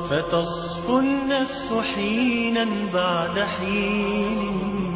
فتصفو النفس حينا بعد حين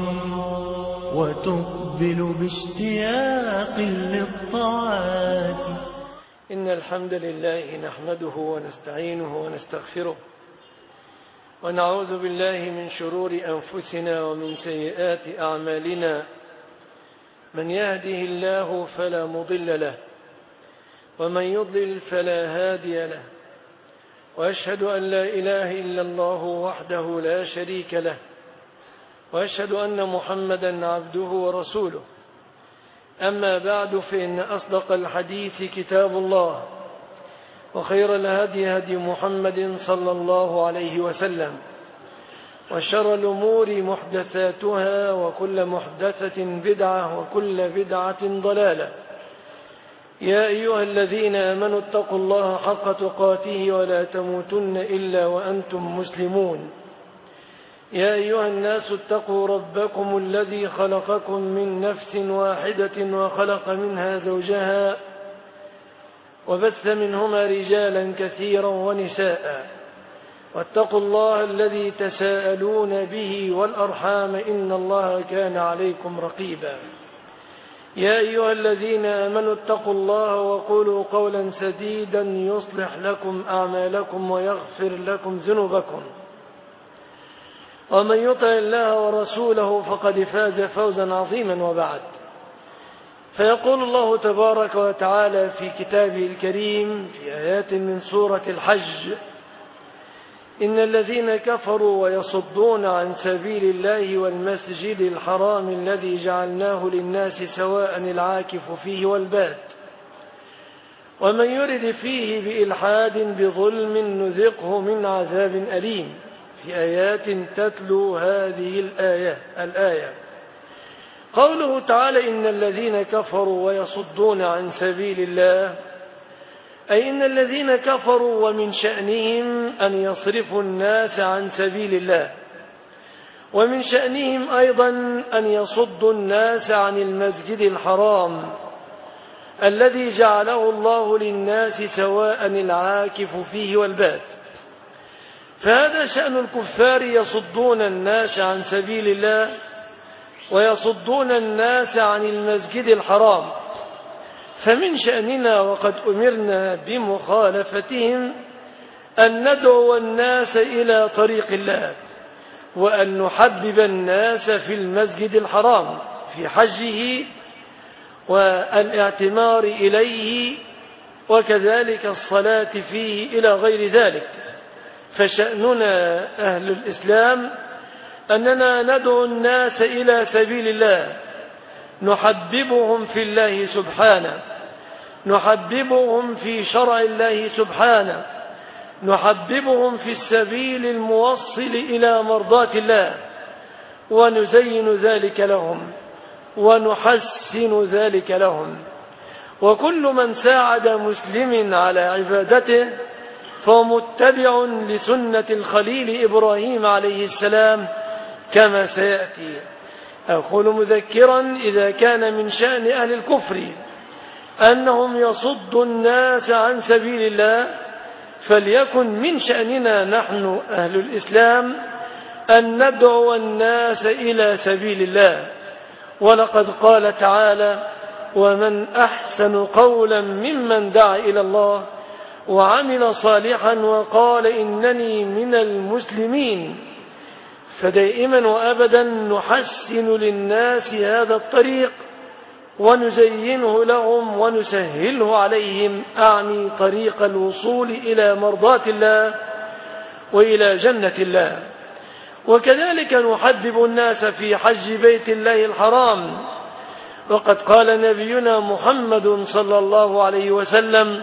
وتقبل باشتياق للطاعات. إن الحمد لله نحمده ونستعينه ونستغفره ونعوذ بالله من شرور أنفسنا ومن سيئات أعمالنا. من يهده الله فلا مضل له ومن يضلل فلا هادي له، وأشهد أن لا إله إلا الله وحده لا شريك له، وأشهد أن محمدا عبده ورسوله. أما بعد، فإن أصدق الحديث كتاب الله، وخير الهدي هدي محمد صلى الله عليه وسلم، وشر الأمور محدثاتها، وكل محدثة بدعة، وكل بدعة ضلالة. يا أيها الذين آمنوا اتقوا الله حق تقاته ولا تموتن إلا وأنتم مسلمون. يا أيها الناس اتقوا ربكم الذي خلقكم من نفس واحدة وخلق منها زوجها وبث منهما رجالا كثيرا ونساء، واتقوا الله الذي تساءلون به والأرحام إن الله كان عليكم رقيبا. يا أيها الذين آمنوا اتقوا الله وقولوا قولا سديدا يصلح لكم أعمالكم ويغفر لكم ذنوبكم، ومن يطع الله ورسوله فقد فاز فوزا عظيما. وبعد، فيقول الله تبارك وتعالى في كتابه الكريم في آيات من سورة الحج: إن الذين كفروا ويصدون عن سبيل الله والمسجد الحرام الذي جعلناه للناس سواء العاكف فيه والباد ومن يرد فيه بإلحاد بظلم نذقه من عذاب أليم. في آيات تتلو هذه الآية قوله تعالى: إن الذين كفروا ويصدون عن سبيل الله، أي إن الذين كفروا ومن شأنهم أن يصرفوا الناس عن سبيل الله، ومن شأنهم أيضا أن يصدوا الناس عن المسجد الحرام الذي جعله الله للناس سواء العاكف فيه والباد. فهذا شأن الكفار، يصدون الناس عن سبيل الله ويصدون الناس عن المسجد الحرام. فمن شأننا وقد أمرنا بمخالفتهم أن ندعو الناس إلى طريق الله، وأن نحبب الناس في المسجد الحرام في حجه والاعتمار إليه، وكذلك الصلاة فيه إلى غير ذلك. فشأننا أهل الإسلام أننا ندعو الناس إلى سبيل الله، نحببهم في الله سبحانه، نحببهم في شرع الله سبحانه، نحببهم في السبيل الموصل إلى مرضاة الله، ونزين ذلك لهم ونحسن ذلك لهم. وكل من ساعد مسلم على عبادته فهو متبع لسنة الخليل إبراهيم عليه السلام كما سيأتي. أقول مذكرا: إذا كان من شأن أهل الكفر أنهم يصدوا الناس عن سبيل الله، فليكن من شأننا نحن أهل الإسلام أن ندعو الناس إلى سبيل الله. ولقد قال تعالى: ومن أحسن قولا ممن دعا إلى الله وعمل صالحا وقال إنني من المسلمين. فدائما وأبدا نحسن للناس هذا الطريق ونزينه لهم ونسهله عليهم، أعني طريق الوصول إلى مرضاة الله وإلى جنة الله. وكذلك نحبب الناس في حج بيت الله الحرام. وقد قال نبينا محمد صلى الله عليه وسلم: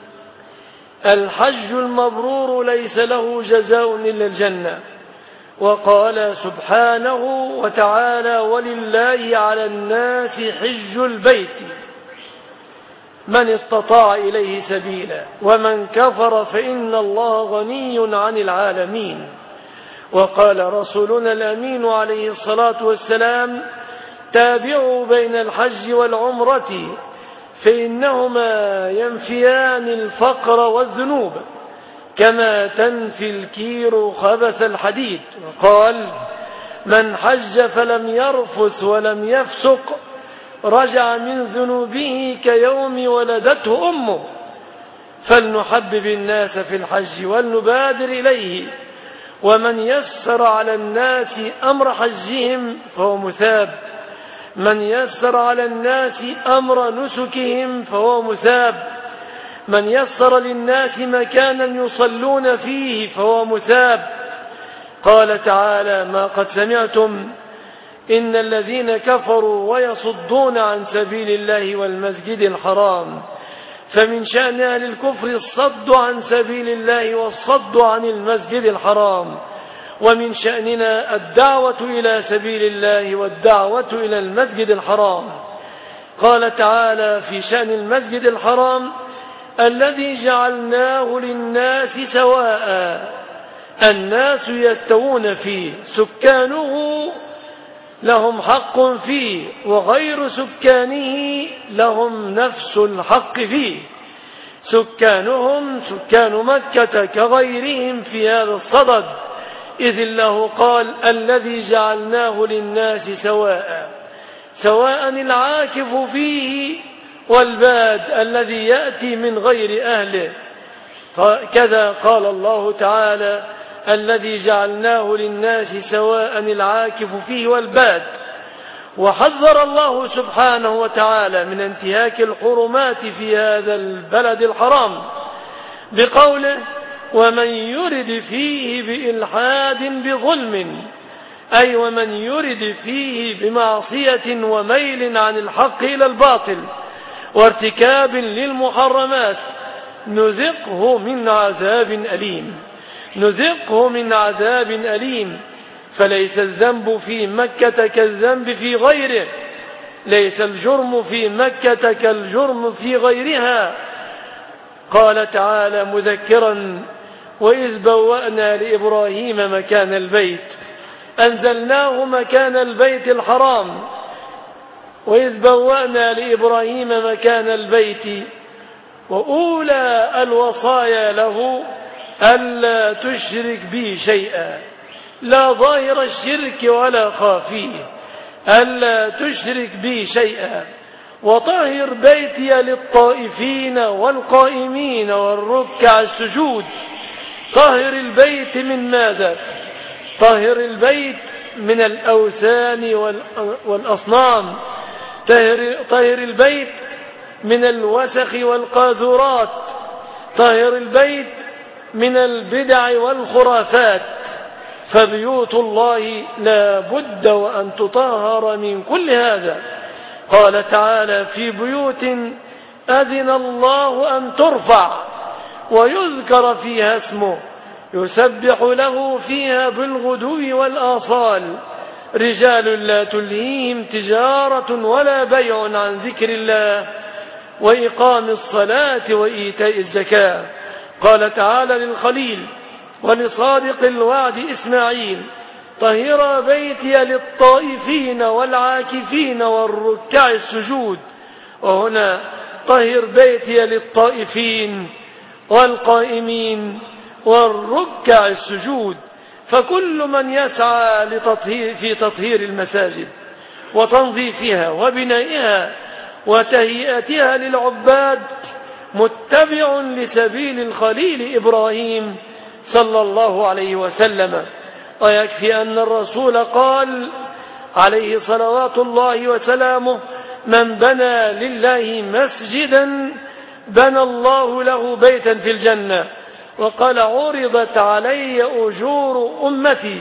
الحج المبرور ليس له جزاء إلا الجنة. وقال سبحانه وتعالى: ولله على الناس حج البيت من استطاع إليه سبيلا ومن كفر فإن الله غني عن العالمين. وقال رسولنا الأمين عليه الصلاة والسلام: تابعوا بين الحج والعمرة فإنهما ينفيان الفقر والذنوب كما تنفي الكير خبث الحديد. وقال: من حج فلم يرفث ولم يفسق رجع من ذنوبه كيوم ولدته أمه. فلنحبب الناس في الحج ولنبادر إليه، ومن يسر على الناس أمر حجهم فهو مثاب، من يسر على الناس أمر نسكهم فهو مثاب، من يسر للناس مكانا يصلون فيه فهو مثاب. قال تعالى: ما قد سمعتم إن الذين كفروا ويصدون عن سبيل الله والمسجد الحرام. فمن شأن أهل الكفر الصد عن سبيل الله والصد عن المسجد الحرام، ومن شأننا الدعوة إلى سبيل الله والدعوة إلى المسجد الحرام. قال تعالى في شأن المسجد الحرام: الذي جعلناه للناس سواء، الناس يستوون فيه، سكانه لهم حق فيه وغير سكانه لهم نفس الحق فيه. سكانهم سكان مكة كغيرهم في هذا الصدد، إذ الله قال: الذي جعلناه للناس سواء، سواء العاكف فيه والباد الذي يأتي من غير أهله. كذا قال الله تعالى: الذي جعلناه للناس سواء العاكف فيه والباد. وحذر الله سبحانه وتعالى من انتهاك الحرمات في هذا البلد الحرام بقوله: ومن يرد فيه بإلحاد بظلم، أي ومن يرد فيه بمعصية وميل عن الحق إلى الباطل وارتكاب للمحرمات نذقه من عذاب أليم. نذقه من عذاب أليم. فليس الذنب في مكة كالذنب في غيره، ليس الجرم في مكة كالجرم في غيرها. قال تعالى مذكرا: وإذ بوأنا لإبراهيم مكان البيت، أنزلناه مكان البيت الحرام. وإذ بوأنا لإبراهيم مكان البيت وأولى الوصايا له ألا تشرك بي شيئا، لا ظاهر الشرك ولا خافيه، ألا تشرك بي شيئا، وطهر بيتي للطائفين والقائمين والركع السجود. طهر البيت من ماذا؟ طهر البيت من الأوثان والأصنام، طهر البيت من الوسخ والقاذورات، طهر البيت من البدع والخرافات. فبيوت الله لا بد وأن تطهر من كل هذا. قال تعالى: في بيوت أذن الله أن ترفع ويذكر فيها اسمه يسبح له فيها بالغدو والآصال رجال لا تلهيهم تجارة ولا بيع عن ذكر الله وإقام الصلاة وإيتاء الزكاة. قال تعالى للخليل ولصادق الوعد إسماعيل: طهر بيتي للطائفين والعاكفين والركع السجود. وهنا طهر بيتي للطائفين والقائمين والركع السجود. فكل من يسعى في تطهير المساجد وتنظيفها وبنائها وتهيئتها للعباد متبع لسبيل الخليل إبراهيم صلى الله عليه وسلم. ويكفي أن الرسول قال عليه صلوات الله وسلامه: من بنى لله مسجدا بنى الله له بيتا في الجنة. وقال: عرضت علي أجور أمتي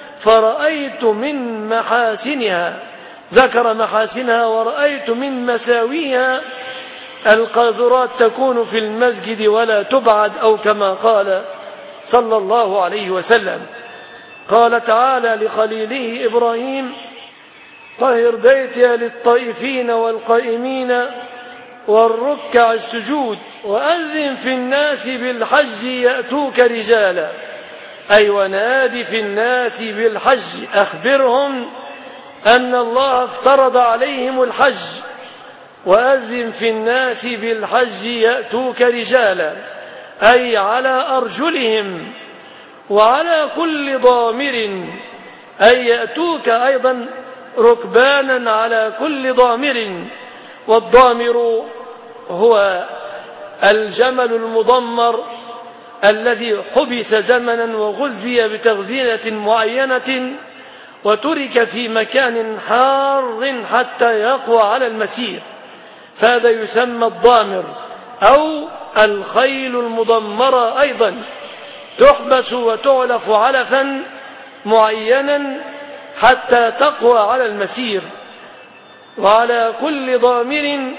فرأيت من محاسنها، ذكر محاسنها، ورأيت من مساويها. القاذورات تكون في المسجد ولا تبعد، أو كما قال صلى الله عليه وسلم. قال تعالى لخليله إبراهيم: طهر بيتي للطائفين والقائمين والركع السجود وأذن في الناس بالحج يأتوك رجالا، أي ونادي في الناس بالحج، أخبرهم أن الله افترض عليهم الحج. وأذن في الناس بالحج يأتوك رجالا، أي على أرجلهم، وعلى كل ضامر أي يأتوك أيضا ركبانا على كل ضامر. والضامر هو الجمل المضمر الذي حبس زمنا وغذي بتغذية معينة وترك في مكان حار حتى يقوى على المسير، فهذا يسمى الضامر. أو الخيل المضمرة أيضا تحبس وتعلف علفا معينا حتى تقوى على المسير. وعلى كل ضامر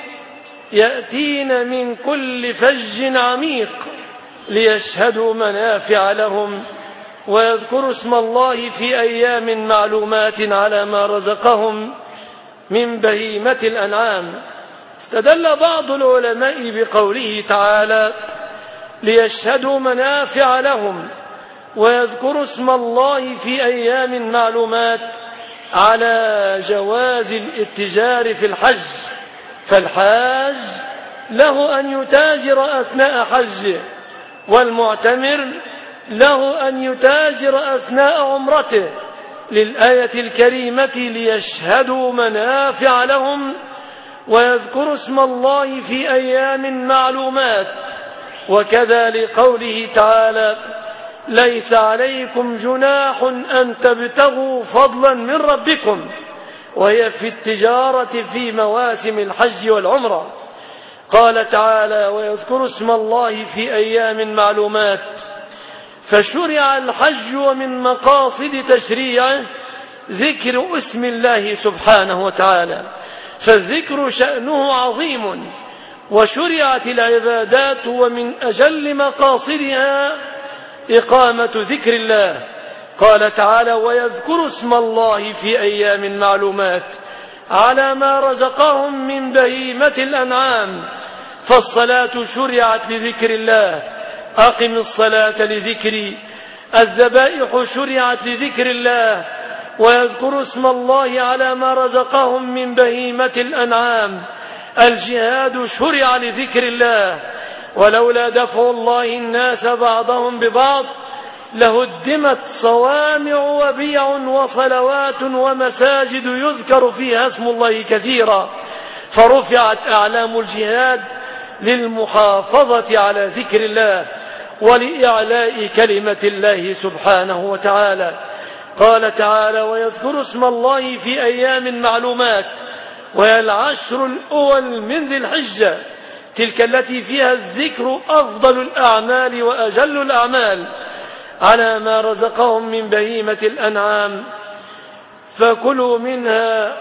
يأتين من كل فج عميق ليشهدوا منافع لهم ويذكروا اسم الله في أيام معلومات على ما رزقهم من بهيمة الأنعام. استدل بعض العلماء بقوله تعالى ليشهدوا منافع لهم ويذكروا اسم الله في أيام معلومات على جواز الاتجار في الحج، فالحاج له أن يتاجر أثناء حجه، والمعتمر له أن يتاجر أثناء عمرته، للآية الكريمة ليشهدوا منافع لهم ويذكروا اسم الله في أيام معلومات. وكذا لقوله تعالى ليس عليكم جناح أن تبتغوا فضلا من ربكم، وهي في التجارة في مواسم الحج والعمرة. قال تعالى ويذكر اسم الله في أيام معلومات، فشرع الحج ومن مقاصد تشريعه ذكر اسم الله سبحانه وتعالى، فالذكر شأنه عظيم، وشرعت العبادات ومن أجل مقاصدها إقامة ذكر الله. قال تعالى ويذكر اسم الله في أيام معلومات على ما رزقهم من بهيمة الأنعام، فالصلاة شرعت لذكر الله، أقم الصلاة لذكري، الذبائح شرعت لذكر الله، ويذكر اسم الله على ما رزقهم من بهيمة الأنعام، الجهاد شرع لذكر الله، ولولا دفع الله الناس بعضهم ببعض لهدمت صوامع وبيع وصلوات ومساجد يذكر فيها اسم الله كثيرا، فرفعت أعلام الجهاد للمحافظة على ذكر الله ولإعلاء كلمة الله سبحانه وتعالى. قال تعالى ويذكر اسم الله في أيام معلومات، وهي العشر الأول من ذي الحجة، تلك التي فيها الذكر أفضل الأعمال وأجل الأعمال، على ما رزقهم من بهيمة الأنعام فكلوا منها.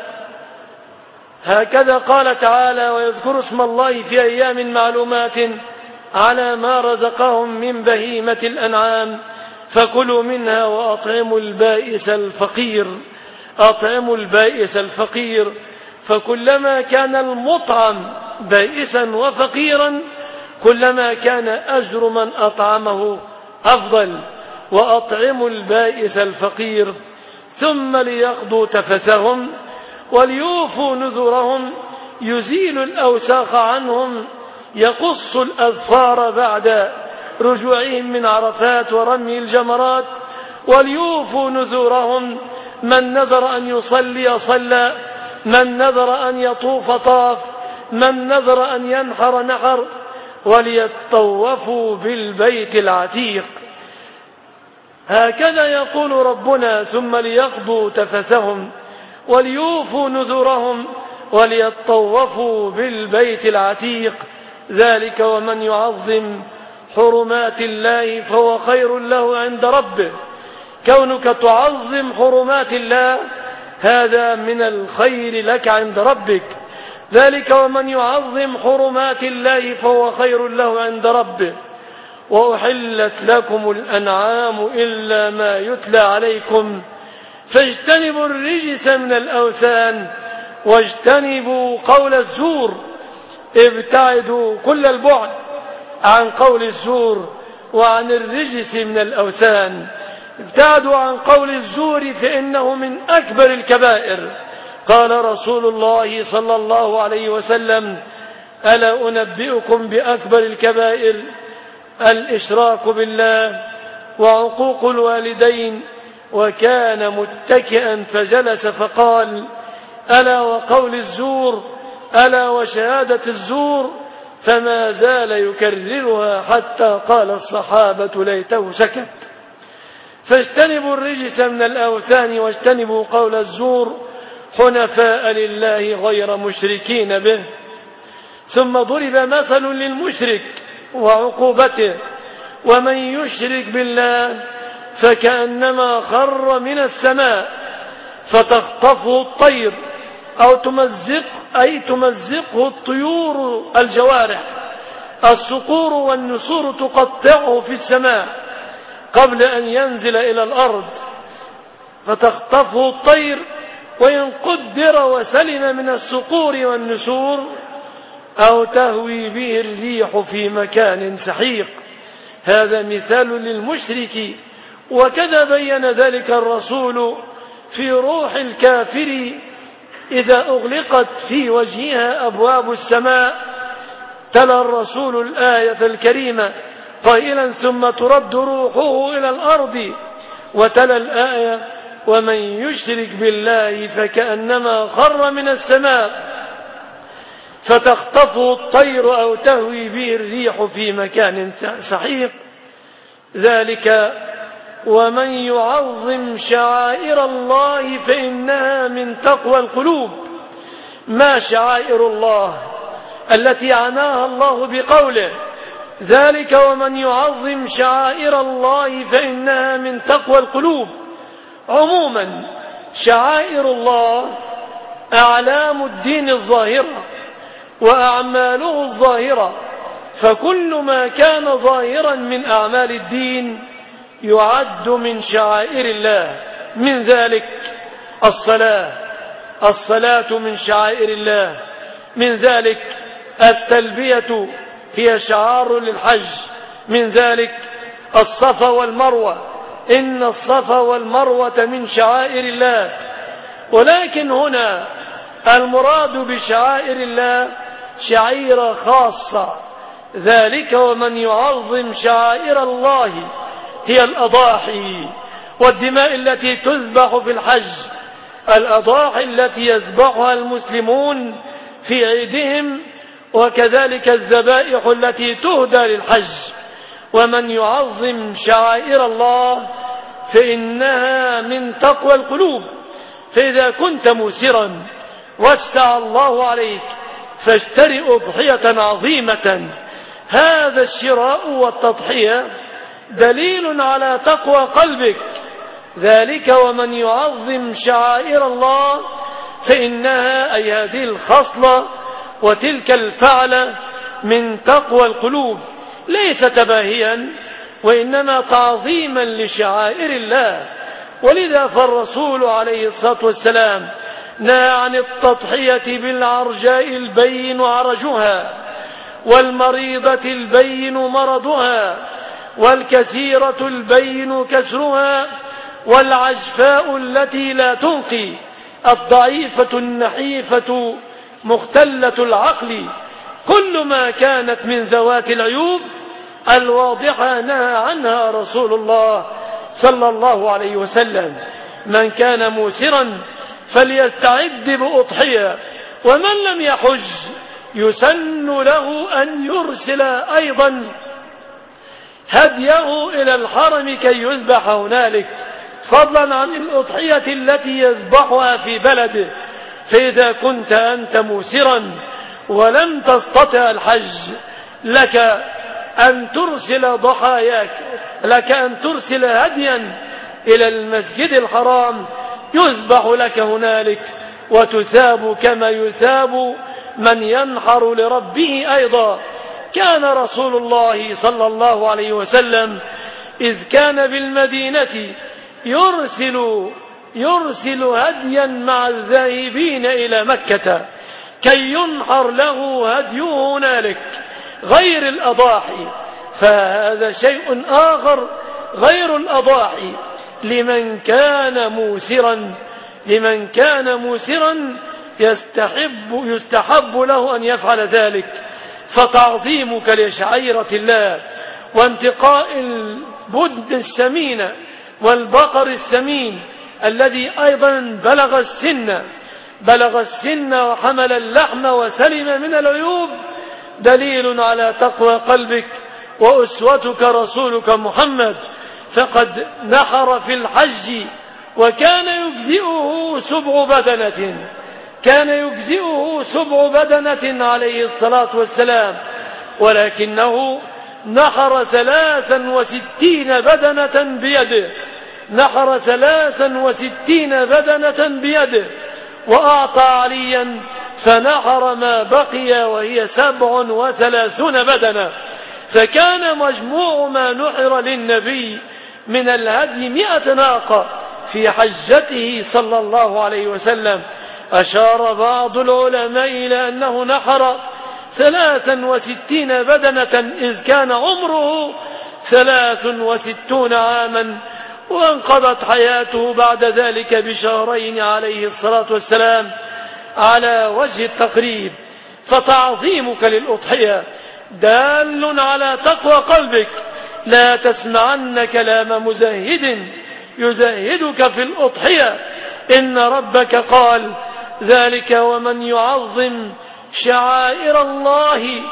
هكذا قال تعالى ويذكر اسم الله في أيام معلومات على ما رزقهم من بهيمة الأنعام فكلوا منها وأطعموا البائس الفقير. أطعموا البائس الفقير، فكلما كان المطعم بائسا وفقيرا كلما كان أجر من أطعمه أفضل. وأطعموا البائس الفقير ثم ليقضوا تفثهم وليوفوا نذرهم، يزيل الأوساخ عنهم، يقص الأظفار بعد رجوعهم من عرفات ورمي الجمرات، وليوفوا نذورهم، من نذر أن يصلي صلى، من نذر أن يطوف طاف، من نذر أن ينحر نحر، وليطوفوا بالبيت العتيق. هكذا يقول ربنا ثم ليقضوا تفثهم وليوفوا نذورهم وليطوفوا بالبيت العتيق، ذلك ومن يعظم حرمات الله فهو خير له عند ربه. كونك تعظم حرمات الله هذا من الخير لك عند ربك، ذلك ومن يعظم حرمات الله فهو خير له عند ربه. وأحلت لكم الأنعام إلا ما يتلى عليكم فاجتنبوا الرجس من الأوثان واجتنبوا قول الزور. ابتعدوا كل البعد عن قول الزور وعن الرجس من الأوثان. ابتعدوا عن قول الزور فإنه من أكبر الكبائر. قال رسول الله صلى الله عليه وسلم ألا أنبئكم بأكبر الكبائر؟ الإشراك بالله وعقوق الوالدين، وكان متكئا فجلس فقال: ألا وقول الزور، ألا وشهادة الزور، فما زال يكررها حتى قال الصحابة: ليته سكت. فاجتنبوا الرجس من الأوثان واجتنبوا قول الزور حنفاء لله غير مشركين به. ثم ضرب مثل للمشرك وعقوبته: ومن يشرك بالله فكأنما خر من السماء فتخطفه الطير أو تمزقه الطيور الجوارح، الصقور والنسور تقطعه في السماء قبل أن ينزل إلى الأرض، فتخطفه الطير، وإن قدر وسلم من الصقور والنسور أو تهوي به الريح في مكان سحيق. هذا مثال للمشرك، وكذا بين ذلك الرسول في روح الكافر إذا أغلقت في وجهها أبواب السماء. تلا الرسول الآية الكريمة قائلا: ثم ترد روحه إلى الأرض، وتلا الآية: ومن يشرك بالله فكأنما خر من السماء فتخطفه الطير أو تهوي به الريح في مكان سحيق. ذلك ومن يعظم شعائر الله فإنها من تقوى القلوب. ما شعائر الله التي عناها الله بقوله: ذلك ومن يعظم شعائر الله فإنها من تقوى القلوب. عموما شعائر الله أعلام الدين الظاهرة وأعماله الظاهرة، فكل ما كان ظاهرا من أعمال الدين يعد من شعائر الله. من ذلك الصلاة من شعائر الله. من ذلك التلبية هي شعار للحج. من ذلك الصفا والمروة، إن الصفا والمروة من شعائر الله. ولكن هنا المراد بشعائر الله شعيرة خاصة. ذلك ومن يعظم شعائر الله هي الأضاحي والدماء التي تذبح في الحج، الأضاحي التي يذبحها المسلمون في عيدهم، وكذلك الذبائح التي تهدى للحج. ومن يعظم شعائر الله فإنها من تقوى القلوب. فإذا كنت موسرا وسع الله عليك فاشتري أضحية عظيمة. هذا الشراء والتضحية دليل على تقوى قلبك. ذلك ومن يعظم شعائر الله فإنها أي هذه الخصلة وتلك الفعلة من تقوى القلوب، ليس تباهيا وإنما تعظيما لشعائر الله. ولذا فالرسول عليه الصلاة والسلام نهى عن التضحية بالعرجاء البين عرجها، والمريضة البين مرضها، والكثيرة البين كسرها، والعجفاء التي لا تنقي، الضعيفة النحيفة مختلة العقل. كل ما كانت من ذوات العيوب الواضحة نهى عنها رسول الله صلى الله عليه وسلم. من كان موسرا فليستعد بأضحية، ومن لم يحج يسن له أن يرسل أيضا هديه إلى الحرم كي يذبح هنالك، فضلا عن الأضحية التي يذبحها في بلده. فإذا كنت أنت موسرا ولم تستطع الحج لك أن ترسل ضحاياك، لك أن ترسل هديا إلى المسجد الحرام يذبح لك هنالك، وتثاب كما يثاب من ينحر لربه أيضا. كان رسول الله صلى الله عليه وسلم إذ كان بالمدينة يرسل هديا مع الذاهبين إلى مكة كي ينحر له هديه هنالك غير الأضاحي. فهذا شيء آخر غير الأضاحي. لمن كان موسرا يستحب له أن يفعل ذلك. فتعظيمك لشعيرة الله وانتقاء البدن السمين والبقر السمين الذي أيضا بلغ السن وحمل اللحم وسلم من العيوب دليل على تقوى قلبك وأسوتك رسولك محمد. فقد نحر في الحج وكان يجزئه سبع بدنة عليه الصلاة والسلام، ولكنه نحر 63 بدنة بيده وأعطى عليا فنحر ما بقي وهي 37 بدنة، فكان مجموع ما نحر للنبي من الهدي 100 ناقة في حجته صلى الله عليه وسلم. أشار بعض العلماء إلى أنه نحر 63 بدنة إذ كان عمره 63 عاما، وانقضت حياته بعد ذلك بشهرين عليه الصلاة والسلام على وجه التقريب. فتعظيمك للأضحية دال على تقوى قلبك. لا تسمعن كلام مزهد يزهدك في الأضحية، إن ربك قال ذلك ومن يعظم شعائر الله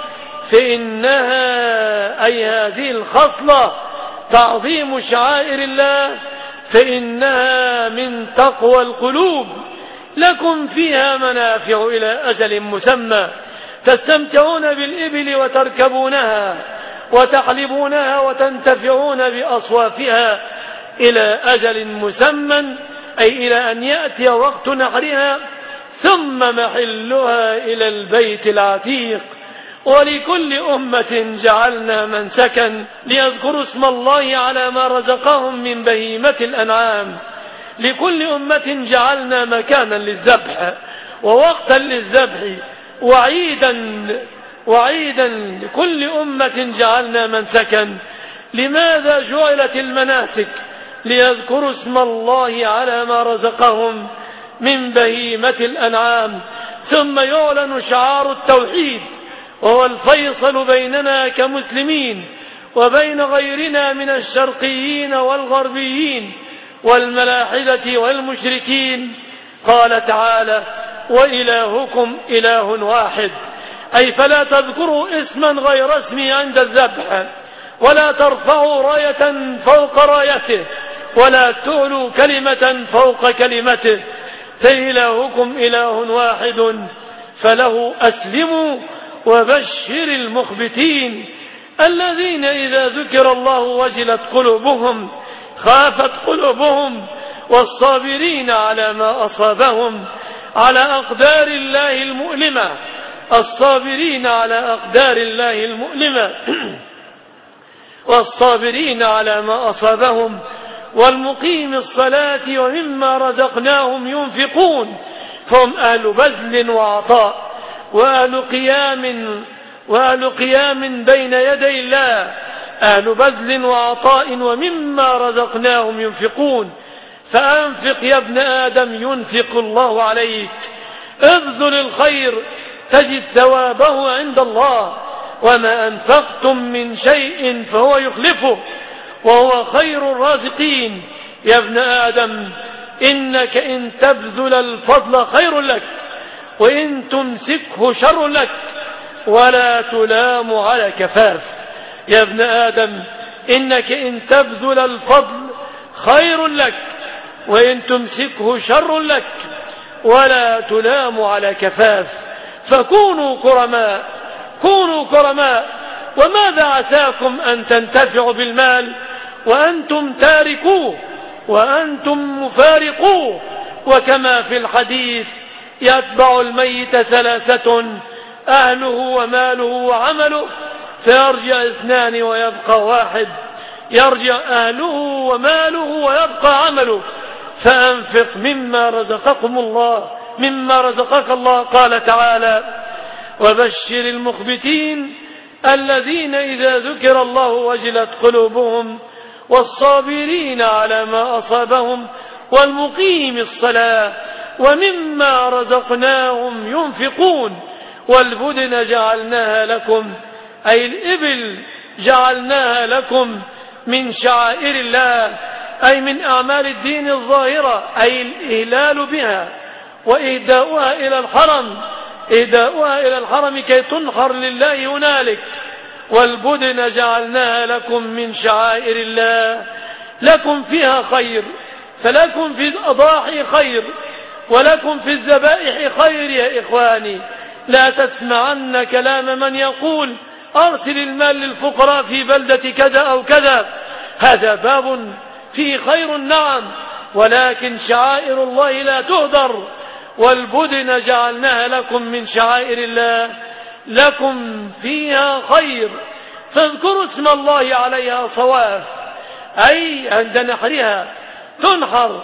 فإنها، أي هذه الخصلة تعظيم شعائر الله، فإنها من تقوى القلوب. لكم فيها منافع إلى أجل مسمى، تستمتعون بالإبل وتركبونها وتحلبونها وتنتفعون بأصوافها إلى أجل مسمى، أي إلى أن يأتي وقت نحرها، ثم محلها إلى البيت العتيق. ولكل أمة جعلنا منسكا ليذكروا اسم الله على ما رزقهم من بهيمة الأنعام. لكل أمة جعلنا مكانا للذبح ووقتا للذبح وعيدا لكل أمة جعلنا منسكا. لماذا جعلت المناسك؟ ليذكروا اسم الله على ما رزقهم من بهيمة الأنعام. ثم يعلن شعار التوحيد، وهو الفيصل بيننا كمسلمين وبين غيرنا من الشرقيين والغربيين والملاحدة والمشركين. قال تعالى: وإلهكم إله واحد، أي فلا تذكروا اسما غير اسمي عند الذبح، ولا ترفعوا راية فوق رايته، ولا تعلوا كلمة فوق كلمته، فإلهكم إله واحد فله أسلموا وبشر المخبتين الذين إذا ذكر الله وجلت قلوبهم خافت قلوبهم والصابرين على ما أصابهم على أقدار الله المؤلمة الصابرين على أقدار الله المؤلمة والصابرين على ما أصابهم والمقيم الصلاة ومما رزقناهم ينفقون، فهم أهل بذل وعطاء وأهل قيام بين يدي الله، أهل بذل وعطاء ومما رزقناهم ينفقون. فأنفق يا ابن آدم ينفق الله عليك، ابذل الخير تجد ثوابه عند الله، وما أنفقتم من شيء فهو يخلفه وهو خير الرازقين. يا ابن آدم إنك إن تبذل الفضل خير لك، وإن تمسكه شر لك، ولا تلام على كفاف. يا ابن آدم إنك إن تبذل الفضل خير لك، وإن تمسكه شر لك، ولا تلام على كفاف. فكونوا كرماء. وماذا عساكم أن تنتفعوا بالمال وأنتم تاركوه وأنتم مفارقوه؟ وكما في الحديث: يتبع الميت 3: أهله وماله وعمله، فيرجع 2 ويبقى 1. يرجع أهله وماله ويبقى عمله. فأنفق مما رزقك الله. قال تعالى: وبشر المخبتين الذين إذا ذكر الله وجلت قلوبهم والصابرين على ما أصابهم والمقيم الصلاة ومما رزقناهم ينفقون. والبدن جعلناها لكم، أي الإبل جعلناها لكم من شعائر الله، أي من أعمال الدين الظاهرة، أي الإهلال بها وإهداؤها إلى الحرم كي تنحر لله هنالك. والبدن جعلناها لكم من شعائر الله لكم فيها خير، فلكم في الأضاحي خير ولكم في الذبائح خير يا إخواني. لا تسمعن كلام من يقول أرسل المال للفقراء في بلدة كذا أو كذا، هذا باب فيه خير نعم، ولكن شعائر الله لا تهدر. والبدن جعلناها لكم من شعائر الله لكم فيها خير، فاذكروا اسم الله عليها صواف، أي عند نحرها تنحر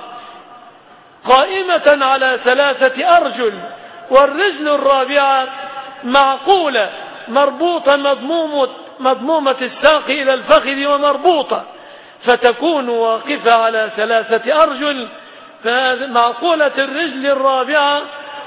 قائمة على 3 أرجل، والرجل الرابعة معقولة مربوطة مضمومة الساق إلى الفخذ ومربوطة، فتكون واقفة على 3 أرجل. فمعقولة الرجل الرابعة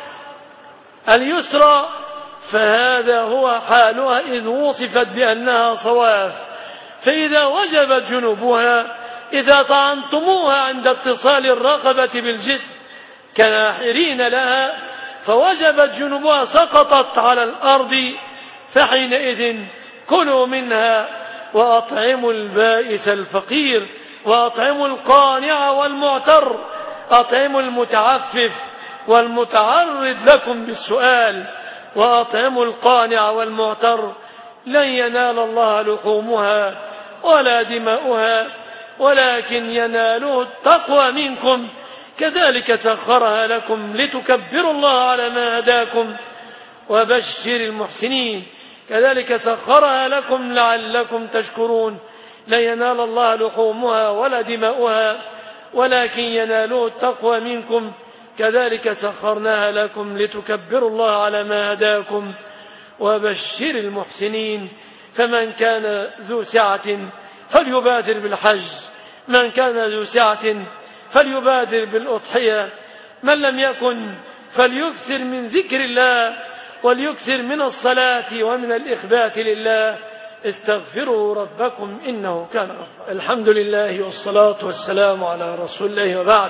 اليسرى، فهذا هو حالها إذ وصفت بأنها صواف. فإذا وجبت جنوبها إذا طعنتموها عند اتصال الرقبة بالجسم كناحرين لها فوجبت جنوبها سقطت على الأرض، فحينئذ كلوا منها وأطعموا البائس الفقير وأطعموا القانع والمعتر، أطعموا المتعفف والمتعرض لكم بالسؤال، وأطعموا القانع والمعتر. لن ينال الله لحومها ولا دماؤها ولكن يناله التقوى منكم، كذلك سخرها لكم لتكبروا الله على ما هداكم وبشر المحسنين، كذلك سخرها لكم لعلكم تشكرون. لا ينال الله لحومها ولا دماؤها ولكن يناله التقوى منكم، كذلك سخرناها لكم لتكبروا الله على ما هداكم وبشر المحسنين. فمن كان ذو سعة فليبادر بالحج، من كان ذو سعة فليبادر بالأضحية، من لم يكن فليكثر من ذكر الله وليكثر من الصلاة ومن الإخبات لله. استغفروا ربكم إنه كان غفارا. الحمد لله والصلاة والسلام على رسول الله، وبعد.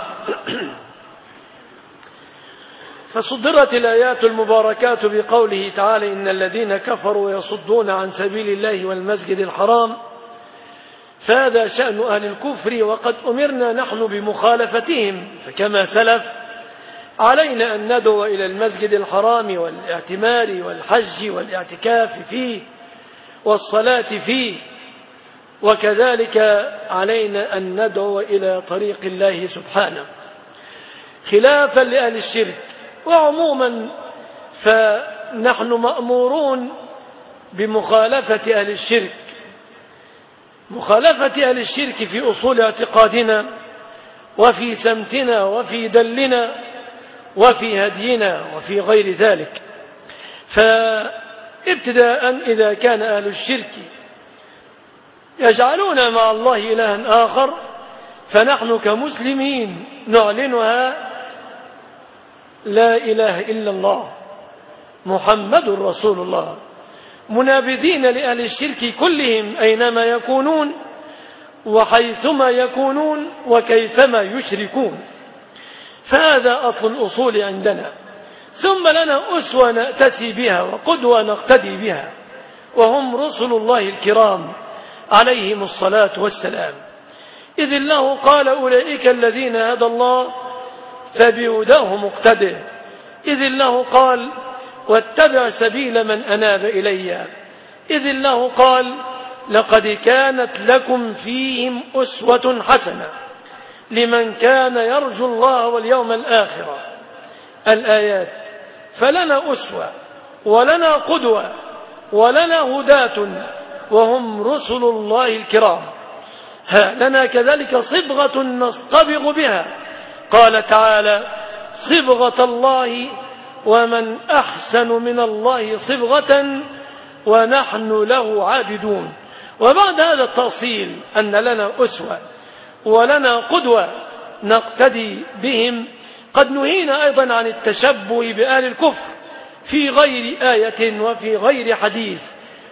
فصدرت الآيات المباركات بقوله تعالى: إن الذين كفروا يصدون عن سبيل الله والمسجد الحرام، فهذا شأن أهل الكفر، وقد أمرنا نحن بمخالفتهم. فكما سلف علينا أن ندعو إلى المسجد الحرام والاعتمار والحج والاعتكاف فيه والصلاة فيه، وكذلك علينا أن ندعو إلى طريق الله سبحانه خلافا لأهل الشرك. وعموما فنحن مأمورون بمخالفة أهل الشرك، مخالفة أهل الشرك في أصول اعتقادنا وفي سمتنا وفي دلنا وفي هدينا وفي غير ذلك. فابتداء إذا كان أهل الشرك يجعلون مع الله إلها آخر، فنحن كمسلمين نعلنها: لا إله إلا الله محمد رسول الله، منابذين لأهل الشرك كلهم أينما يكونون وحيثما يكونون وكيفما يشركون. فهذا أصل الأصول عندنا. ثم لنا أسوة نأتسي بها وقدوة نقتدي بها، وهم رسل الله الكرام عليهم الصلاة والسلام، إذ الله قال: أولئك الذين هدى الله فبهداه مقتده، إذ الله قال: واتبع سبيل من أناب إلي، إذ الله قال: لقد كانت لكم فيهم أسوة حسنة لمن كان يرجو الله واليوم الآخر. الآيات. فلنا أسوة ولنا قدوة ولنا هداة وهم رسل الله الكرام. لنا كذلك صبغة نصطبغ بها، قال تعالى: صبغة الله ومن أحسن من الله صبغة ونحن له عابدون. وبعد هذا التأصيل أن لنا أسوة ولنا قدوة نقتدي بهم، قد نهينا أيضا عن التشبه بآل الكفر في غير آية وفي غير حديث،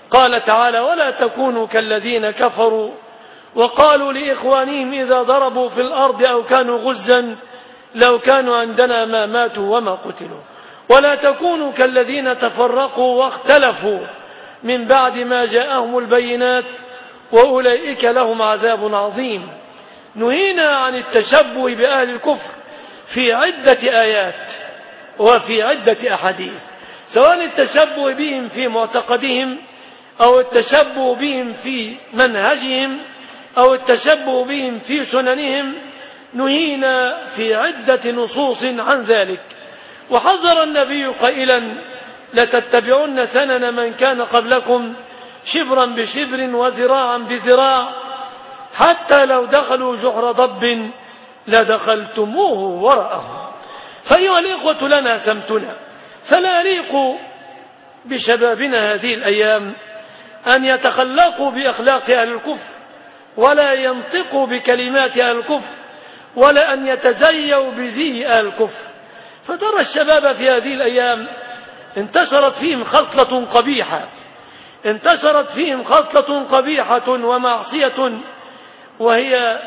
قال تعالى: ولا تكونوا كالذين كفروا وقالوا لإخوانهم إذا ضربوا في الأرض أو كانوا غزا لو كانوا عندنا ما ماتوا وما قتلوا ولا تكونوا كالذين تفرقوا واختلفوا من بعد ما جاءهم البينات وأولئك لهم عذاب عظيم. نهينا عن التشبه بأهل الكفر في عدة آيات وفي عدة أحاديث، سواء التشبه بهم في معتقدهم أو التشبه بهم في منهجهم أو التشبه بهم في سننهم. نهينا في عدة نصوص عن ذلك، وحذر النبي قائلا: لتتبعن سنن من كان قبلكم شبرا بشبر وذراعا بذراع حتى لو دخلوا جحر ضب لدخلتموه وراءهم. فأيها الإخوة، لنا سمتنا، فلا يليق بشبابنا هذه الأيام أن يتخلقوا بأخلاق أهل الكفر ولا ينطقوا بكلمات أهل الكفر ولا أن يتزيوا بزي أهل الكفر. فترى الشباب في هذه الأيام انتشرت فيهم خصلة قبيحة ومعصية، وهي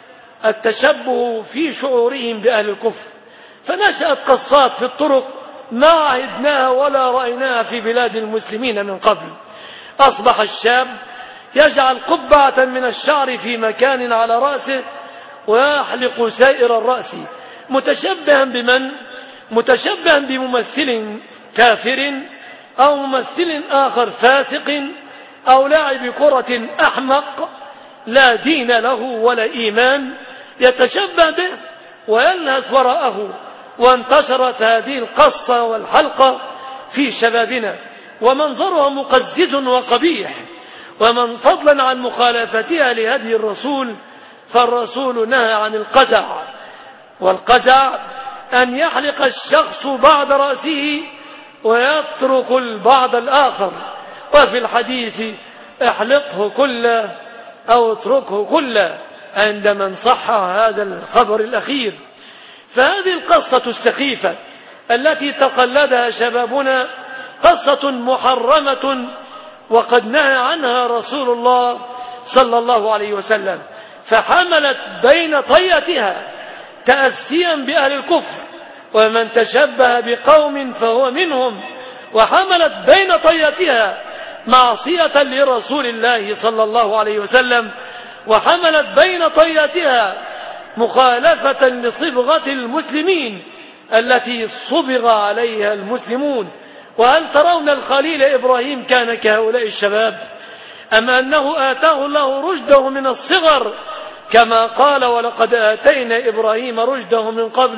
التشبه في شعورهم بأهل الكفر. فنشأت قصات في الطرق ما عهدناها ولا رأيناها في بلاد المسلمين من قبل. أصبح الشاب يجعل قبعة من الشعر في مكان على رأسه ويحلق سائر الرأس، متشبها بمن؟ متشبها بممثل كافر أو ممثل آخر فاسق أو لاعب كرة أحمق لا دين له ولا إيمان، يتشبه به ويلهث وراءه. وانتشرت هذه القصة والحلقة في شبابنا، ومنظرها مقزز وقبيح. ومن فضلا عن مخالفتها لهدي الرسول، فالرسول نهى عن القزع، والقزع أن يحلق الشخص بعض رأسه ويترك البعض الآخر، وفي الحديث: احلقه كله أو اتركه كله، عند من صح هذا الخبر الأخير. فهذه القصة السخيفة التي تقلدها شبابنا قصة محرمة، وقد نهى عنها رسول الله صلى الله عليه وسلم، فحملت بين طياتها تأسيا بأهل الكفر، ومن تشبه بقوم فهو منهم، وحملت بين طياتها معصية لرسول الله صلى الله عليه وسلم، وحملت بين طياتها مخالفة لصبغة المسلمين التي صبغ عليها المسلمون. وهل ترون الخليل إبراهيم كان كهؤلاء الشباب، أم أنه آتاه الله رشده من الصغر كما قال: ولقد آتينا إبراهيم رشده من قبل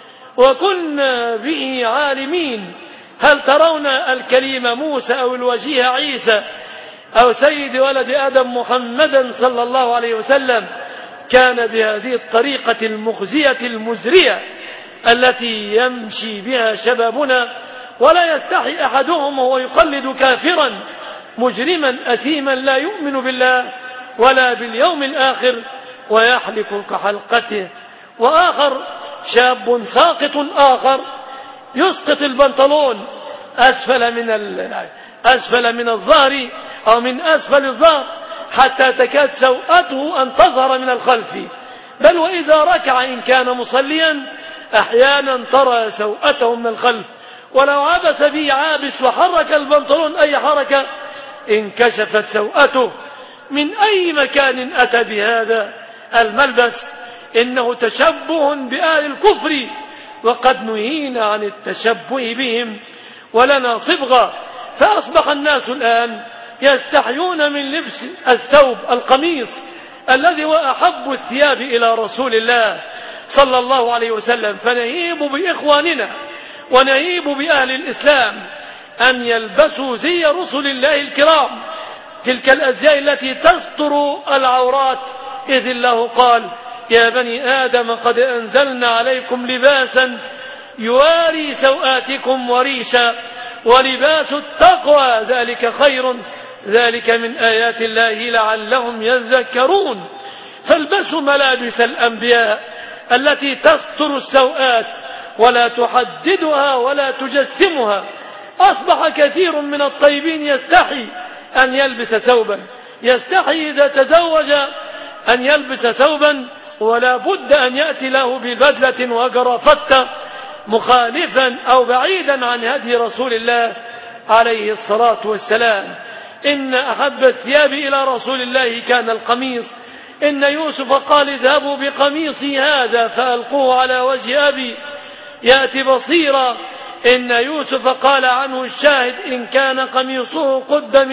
وكنا به عالمين؟ هل ترون الكليم موسى أو الوجيه عيسى أو سيد ولد آدم محمدا صلى الله عليه وسلم كان بهذه الطريقة المخزية المزرية التي يمشي بها شبابنا، ولا يستحي أحدهم وهو يقلد كافرا مجرما أثيما لا يؤمن بالله ولا باليوم الآخر ويحلق كحلقته؟ وآخر شاب ساقط آخر يسقط البنطلون أسفل من الظهر أو من أسفل الظهر حتى تكاد سوءته أن تظهر من الخلف، بل وإذا ركع إن كان مصليا أحيانا ترى سوءته من الخلف، ولو عبث به عابس وحرك البنطلون أي حركة انكشفت سوءته. من أي مكان أتى بهذا الملبس؟ إنه تشبه بأهل الكفر، وقد نهينا عن التشبه بهم ولنا صبغة. فأصبح الناس الآن يستحيون من لبس الثوب القميص الذي هو أحب الثياب إلى رسول الله صلى الله عليه وسلم. فنهيب بإخواننا ونهيب بأهل الإسلام أن يلبسوا زي رسل الله الكرام، تلك الأزياء التي تستر العورات، إذ الله قال: يا بني آدم قد أنزلنا عليكم لباسا يواري سوآتكم وريشا ولباس التقوى ذلك خير ذلك من آيات الله لعلهم يذكرون. فالبسوا ملابس الأنبياء التي تستر السوآت ولا تحددها ولا تجسمها. أصبح كثير من الطيبين يستحي أن يلبس ثوبا، يستحي إذا تزوج أن يلبس ثوبا، ولا بد أن يأتي له ببدلة وجرافة مخالفا أو بعيدا عن هدي رسول الله عليه الصلاة والسلام. إن أحب الثياب إلى رسول الله كان القميص. إن يوسف قال اذهبوا بقميصي هذا فألقوه على وجه أبي يأتي بصيرا. إن يوسف قال عنه الشاهد إن كان قميصه قد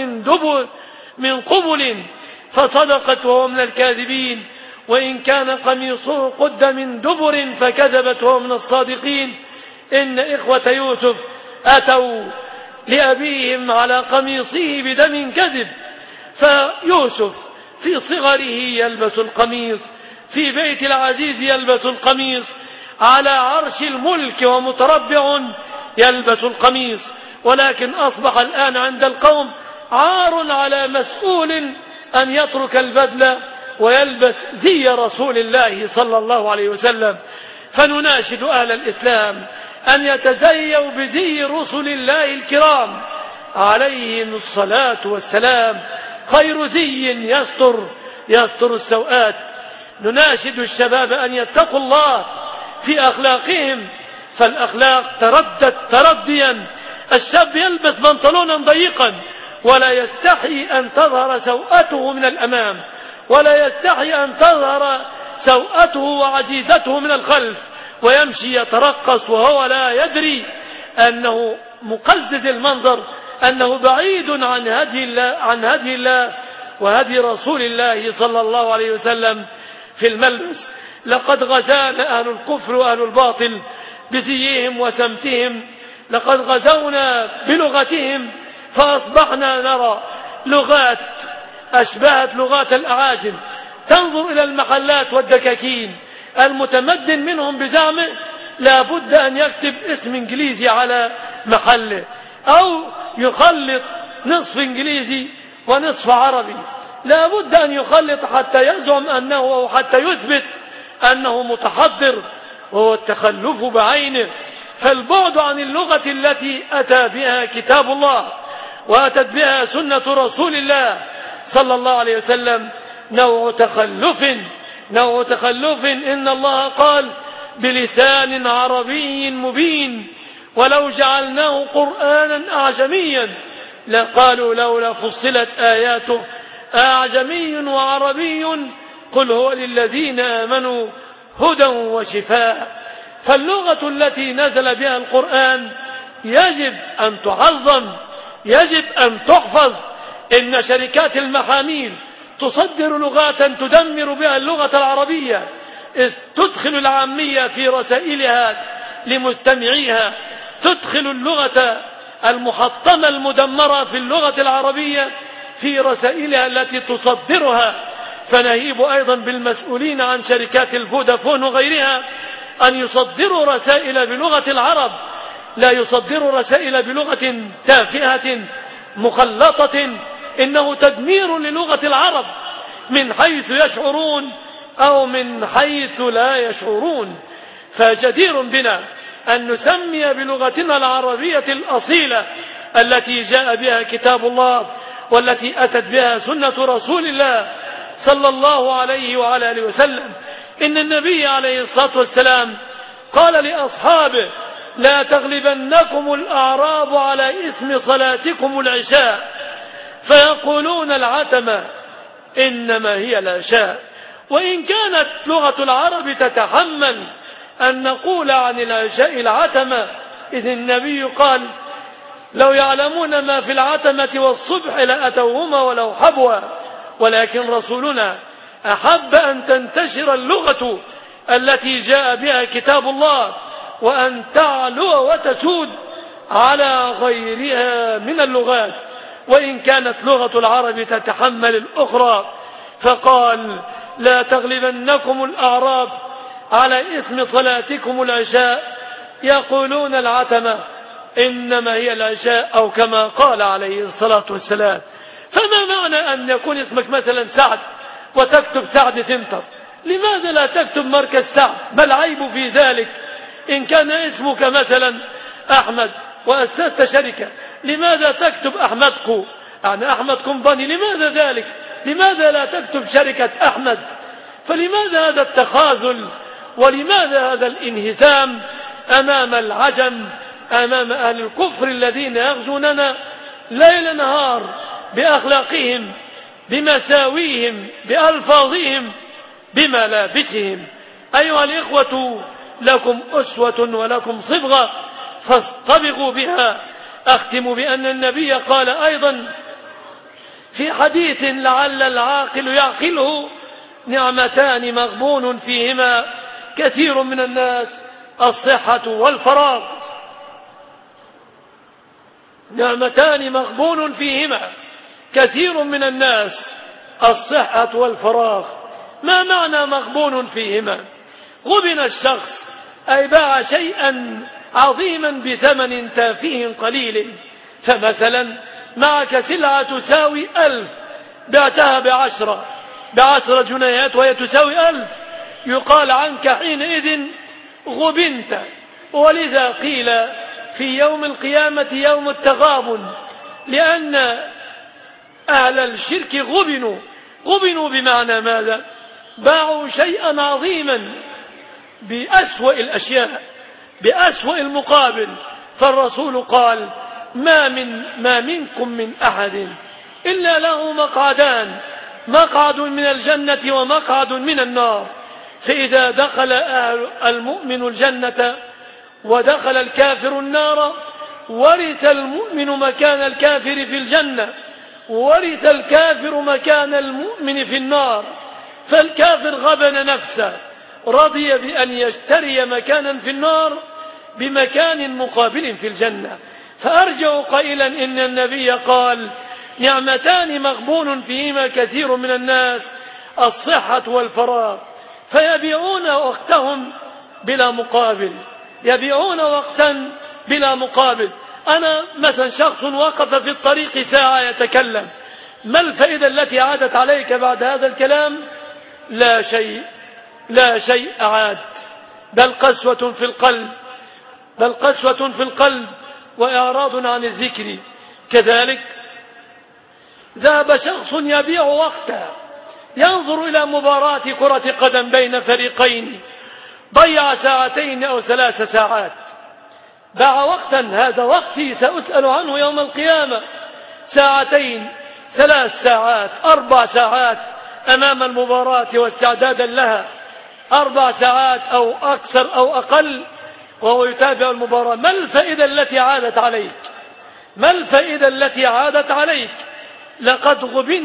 من قبل فصدقت وهو من الكاذبين، وإن كان قميصه قد من دبر فكذبت وهو من الصادقين. إن إخوة يوسف أتوا لأبيهم على قميصه بدم كذب، فيوسف في صغره يلبس القميص، في بيت العزيز يلبس القميص، على عرش الملك ومتربع يلبس القميص. ولكن أصبح الآن عند القوم عار على مسؤول أن يترك البدلة ويلبس زي رسول الله صلى الله عليه وسلم. فنناشد أهل الإسلام أن يتزيوا بزي رسل الله الكرام عليهم الصلاة والسلام، خير زي يستر السوءات. نناشد الشباب أن يتقوا الله في أخلاقهم، فالأخلاق تردت ترديا. الشاب يلبس بنطلونا ضيقا ولا يستحي أن تظهر سوءته من الأمام، ولا يستحي أن تظهر سوءته وعجيزته من الخلف، ويمشي يترقص وهو لا يدري أنه مقزز المنظر، أنه بعيد عن هدي الله وهدي رسول الله صلى الله عليه وسلم في الملبس. لقد غزانا أهل الكفر وأهل الباطل بزيهم وسمتهم، لقد غزونا بلغتهم فأصبحنا نرى لغات أشبهت لغات الأعاجم. تنظر إلى المحلات والدكاكين، المتمدن منهم بزعمه لا بد أن يكتب اسم إنجليزي على محله، أو يخلط نصف إنجليزي ونصف عربي، لا بد أن يخلط حتى يزعم أنه أو حتى يثبت أنه متحضر، وهو التخلف بعينه. فالبعد عن اللغة التي أتى بها كتاب الله وأتت بها سنة رسول الله صلى الله عليه وسلم نوع تخلف. إن الله قال بلسان عربي مبين ولو جعلناه قرآنا أعجميا لقالوا لولا فصلت آياته أعجمي وعربي قل هو للذين آمنوا هدى وشفاء. فاللغة التي نزل بها القرآن يجب أن تعظم، يجب أن تحفظ. إن شركات المحاميل تصدر لغات تدمر بها اللغة العربية، إذ تدخل العامية في رسائلها لمستمعيها، تدخل اللغة المحطمة المدمرة في اللغة العربية في رسائلها التي تصدرها. فنهيب أيضا بالمسؤولين عن شركات الفودافون وغيرها أن يصدروا رسائل بلغة العرب، لا يصدروا رسائل بلغة تافهة مخلطة. إنه تدمير للغة العرب من حيث يشعرون أو من حيث لا يشعرون. فجدير بنا أن نسمي بلغتنا العربية الأصيلة التي جاء بها كتاب الله والتي أتت بها سنة رسول الله صلى الله عليه وعلى آله وسلم. إن النبي عليه الصلاة والسلام قال لأصحابه لا تغلبنكم الأعراب على اسم صلاتكم العشاء فيقولون العتمة إنما هي العشاء. وإن كانت لغة العرب تتحمل أن نقول عن العشاء العتمة، إذ النبي قال لو يعلمون ما في العتمة والصبح لأتوهما ولو حبوا. ولكن رسولنا أحب أن تنتشر اللغة التي جاء بها كتاب الله وأن تعلو وتسود على غيرها من اللغات، وإن كانت لغة العرب تتحمل الأخرى. فقال لا تغلبنكم الأعراب على اسم صلاتكم العشاء يقولون العتمة إنما هي العشاء، أو كما قال عليه الصلاة والسلام. فما معنى أن يكون اسمك مثلا سعد وتكتب سعد سنتر؟ لماذا لا تكتب مركز سعد؟ ما العيب في ذلك؟ إن كان اسمك مثلا أحمد وأسست شركة، لماذا تكتب أحمدكو يعني أحمد كومباني. لماذا ذلك؟ لماذا لا تكتب شركة أحمد؟ فلماذا هذا التخاذل؟ ولماذا هذا الانهزام أمام العجم، أمام أهل الكفر الذين يغزوننا ليل نهار بأخلاقهم، بمساويهم، بألفاظهم، بملابسهم؟ أيها الإخوة، لكم أسوة ولكم صبغة فاصطبغوا بها. أختم بأن النبي قال أيضا في حديث لعل العاقل يعقله: نعمتان مغبون فيهما كثير من الناس، الصحة والفراغ. نعمتان مغبون فيهما كثير من الناس، الصحة والفراغ. ما معنى مغبون فيهما؟ غبن الشخص أي باع شيئا عظيما بثمن تافه قليل. فمثلا معك سلعة تساوي 1000، بعتها ب10 جنيهات وهي تساوي 1000، يقال عنك حينئذ غبنت. ولذا قيل في يوم القيامة يوم التغابن، لأن أهل الشرك غبنوا بمعنى ماذا؟ باعوا شيئا عظيما بأسوأ الأشياء، بأسوأ المقابل. فالرسول قال: ما منكم من أحد إلا له مقعدان، مقعد من الجنة ومقعد من النار. فإذا دخل المؤمن الجنة ودخل الكافر النار، ورث المؤمن مكان الكافر في الجنة، ورث الكافر مكان المؤمن في النار. فالكافر غبن نفسه، رضي بأن يشتري مكانا في النار بمكان مقابل في الجنة. فأرجع قائلا إن النبي قال: نعمتان مغبون فيهما كثير من الناس، الصحة والفراغ. فيبيعون وقتهم بلا مقابل، يبيعون وقتا بلا مقابل. أنا مثلا شخص وقف في الطريق ساعة يتكلم، ما الفائدة التي عادت عليك بعد هذا الكلام؟ لا شيء، لا شيء عاد، بل قسوة في القلب وإعراض عن الذكر. كذلك ذهب شخص يبيع وقته، ينظر إلى مباراة كرة قدم بين فريقين، ضيع 2 أو 3 ساعات، باع وقتا. هذا وقتي سأسأل عنه يوم القيامة. 2 3 ساعات 4 ساعات أمام المباراة واستعدادا لها، 4 ساعات أو أكثر أو أقل وهو يتابع المباراة. ما الفائدة التي عادت عليك؟ ما الفائدة التي عادت عليك؟ لقد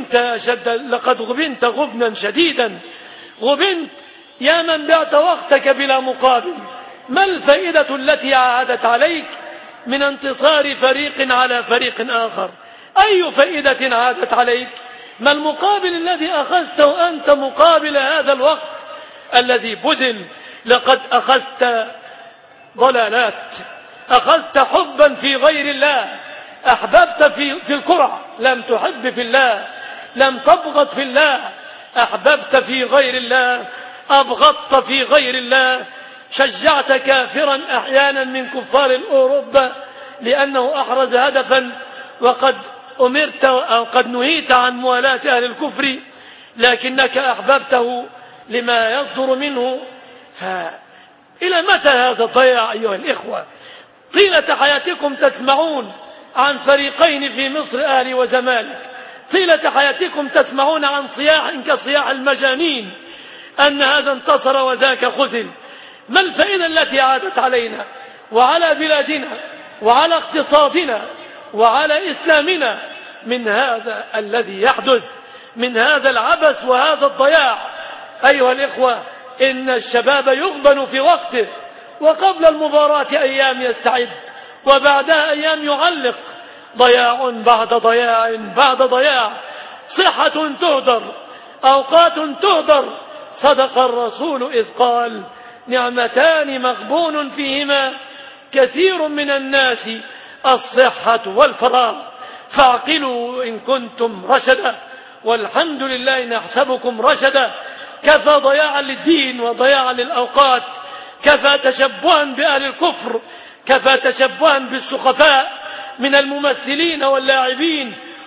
غبنت غبنا شديدا. غبنت يا من بعت وقتك بلا مقابل. ما الفائدة التي عادت عليك من انتصار فريق على فريق آخر؟ أي فائدة عادت عليك؟ ما المقابل الذي أخذته أنت مقابل هذا الوقت الذي بذل؟ لقد أخذت ضلالات، أخذت حبا في غير الله، أحببت في الكرة، لم تحب في الله، لم تبغض في الله، أحببت في غير الله، أبغضت في غير الله، شجعت كافرا أحيانا من كفار أوروبا لأنه أحرز هدفا، وقد أمرت أو قد نهيت عن موالاة أهل الكفر، لكنك أحببته لما يصدر منه. فإلى متى هذا الضياع أيها الإخوة؟ طيلة حياتكم تسمعون عن فريقين في مصر، أهلي وزمالك، طيلة حياتكم تسمعون عن صياح كصياح المجانين أن هذا انتصر وذاك خذل. ما الفائدة التي عادت علينا وعلى بلادنا وعلى اقتصادنا وعلى إسلامنا من هذا الذي يحدث، من هذا العبث وهذا الضياع؟ أيها الإخوة، إن الشباب يغبن في وقته، وقبل المباراة أيام يستعد، وبعدها أيام يعلق. ضياع بعد ضياع بعد ضياع، صحة تهدر، أوقات تهدر. صدق الرسول إذ قال: نعمتان مغبون فيهما كثير من الناس، الصحة والفراغ. فاعقلوا إن كنتم رشدا، والحمد لله نحسبكم رشدا. كفى ضياعا للدين وضياعا للأوقات، كفى تشبها بأهل الكفر، كفى تشبها بالسخفاء من الممثلين واللاعبين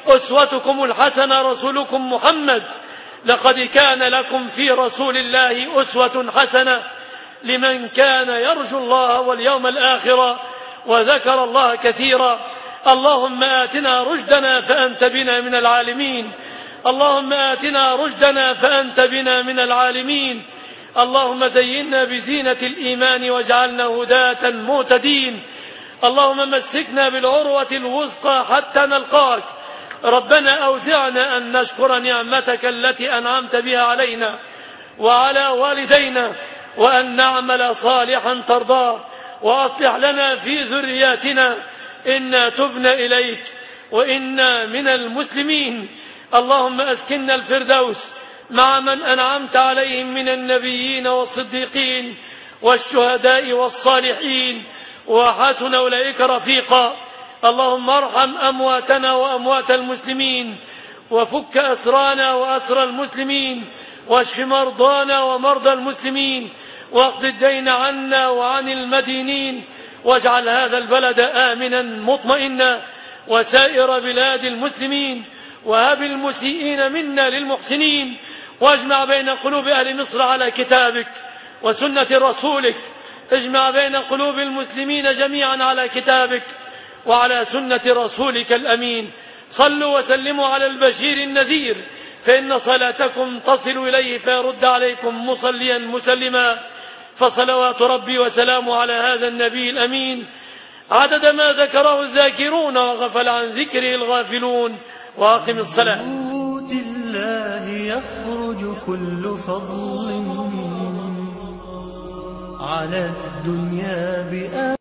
أسوتكم الحسنة رسولكم محمد. لقد كان لكم في رسول الله أسوة حسنة لمن كان يرجو الله واليوم الآخر وذكر الله كثيرا. اللهم آتنا رشدنا فأنت بنا من العالمين. اللهم آتنا رشدنا فأنت بنا من العالمين. اللهم زينا بزينة الإيمان واجعلنا هداة مهتدين. اللهم مسكنا بالعروة الوثقى حتى نلقاك. ربنا أوزعنا أن نشكر نعمتك التي أنعمت بها علينا وعلى والدينا وأن نعمل صالحا ترضاه وأصلح لنا في ذرياتنا إنا تبنا إليك وإنا من المسلمين. اللهم أسكننا الفردوس مع من أنعمت عليهم من النبيين والصديقين والشهداء والصالحين وحسن أولئك رفيقا. اللهم ارحم أمواتنا وأموات المسلمين وفك أسرانا وأسر المسلمين واشف مرضانا ومرضى المسلمين واقض الدين عنا وعن المدينين واجعل هذا البلد آمنا مطمئنا وسائر بلاد المسلمين وهب المسيئين منا للمحسنين واجمع بين قلوب أهل مصر على كتابك وسنة رسولك. اجمع بين قلوب المسلمين جميعا على كتابك وعلى سنة رسولك الأمين. صلوا وسلموا على البشير النذير فإن صلاتكم تصل إليه فيرد عليكم مصليا مسلما. فصلوات ربي وسلامه على هذا النبي الأمين عدد ما ذكره الذاكرون وغفل عن ذكره الغافلون. وأقم الصلاة. بيوت الله يخرج كل فضل على الدنيا بآخر